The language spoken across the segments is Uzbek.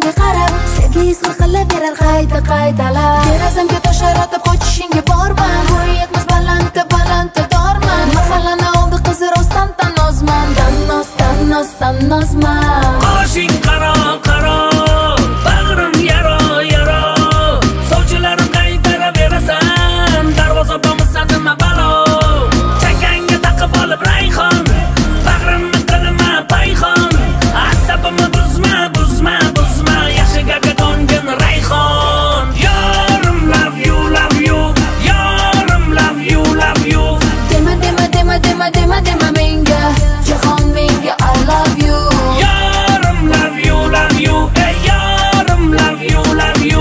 ko'zingga qarab sevgi izg'ir qilaverar qaytalab derazamga tosharatib qochishingga borman bu yetmas balandda dorman mahallani oldi qizi rostdan tanozman tanozman qoshing qaro bag'rim yaro sovchilarim qaytaraverasan darvoza bo'lmasa nima balo chakangga taqib olib rayhon bag'rimni qilma payhon asabimni buzma yaxshi gapga ko'ngin rayhon yorim love you yorim love you dema menga jahon menga I love you yorim love you hey yorim love you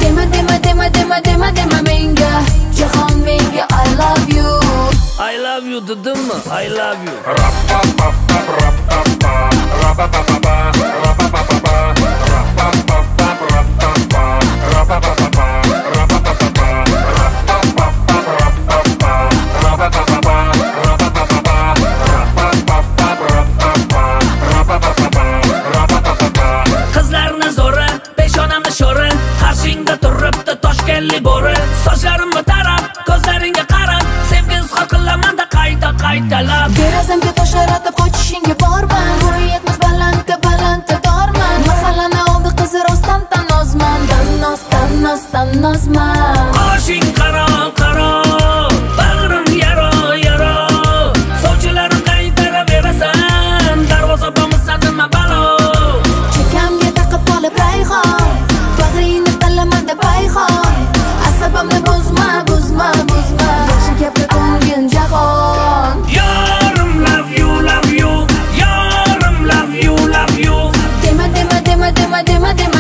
dema menga jahon menga I love you dedimmi I love you qizlarni zo'ri peshonamni sho'ri qarshingda turibdi toshkentli bo'ri sochlarimni tarab ko'zlaringga qarab sevgi izhor qilamanda qaytalab derazamga tosharatib qochishingga borman bu yetmas balandda dorman mahallani oldi qizi rostdan tanozman qoshing qaro bag'rim yaro sovchilarim qaytaraverasan darvoza bo'lmasa nima balo chekamga taqib olib rayhon bag'ringni qilamanda payhon asabimni buzma yaxshi gapga ko'ngin jahon yorim love you yorim love you dema